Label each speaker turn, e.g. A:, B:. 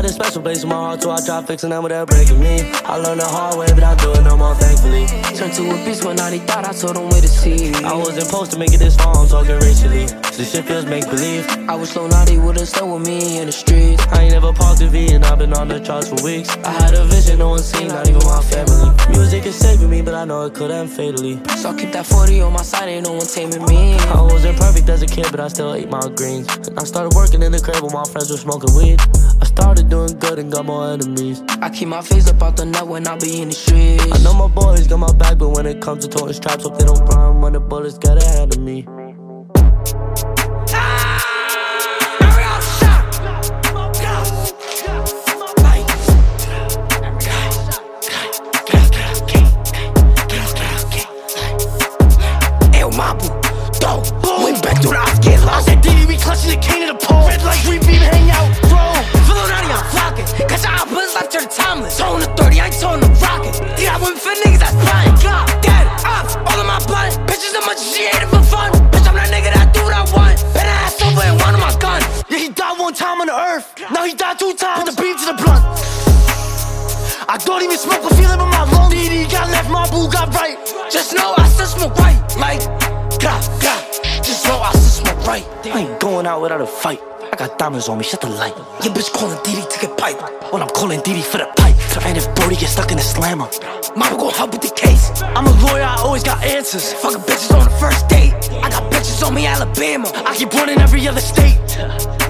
A: got a special place in my heart, so I try fixing them without breaking me. I learned the hard way, but I do it no more, thankfully.
B: Turned to a beast when I thought I told them where to see.
A: I wasn't supposed to make it this far, I'm talking racially. This shit feels make-believe.
B: I was so naughty, would've stuck with me in the streets.
A: I ain't never parked a V and I've been on the charts for weeks. I had a vision no one seen, not even my family. Music is saving me, but I know it could end fatally.
B: So I keep that 40 on my side, ain't no one taming me.
A: I wasn't perfect as a kid, but I still ate my greens. And I started working in the crib while my friends were smoking weed. I started doing good and got more enemies.
B: I keep my face up out the net when I be in the streets.
A: I know my boys got my back, but when it comes to toting straps, hope they don't run when the bullets get ahead of me.
B: Left her timeless. Tone the 30, I tone the rocket. Did I win for niggas that's blind? God, dead, ops, all of my blood. Bitches as much as she ate it for fun. Bitch, I'm that nigga that do what I want. Bet I ass over and one of my gun. Yeah, he died one time on the earth. Now he died 2 times. Put the beam to the blunt. I don't even smoke a feeling in my lungs. DD got left, my boo got right. Just know I still smoke right. Like, God. Just know I still smoke right.
A: I ain't going out without a fight. I got diamonds on me, shut the light.
B: Your bitch calling DD to get pipe.
A: When I'm calling DD for the pipe. And if Brody gets stuck in the slammer,
B: mama gon' help with the case.
A: I'm a lawyer, I always got answers.
B: Fucking bitches on the first date. I got bitches on me, Alabama.
A: I keep running every other state.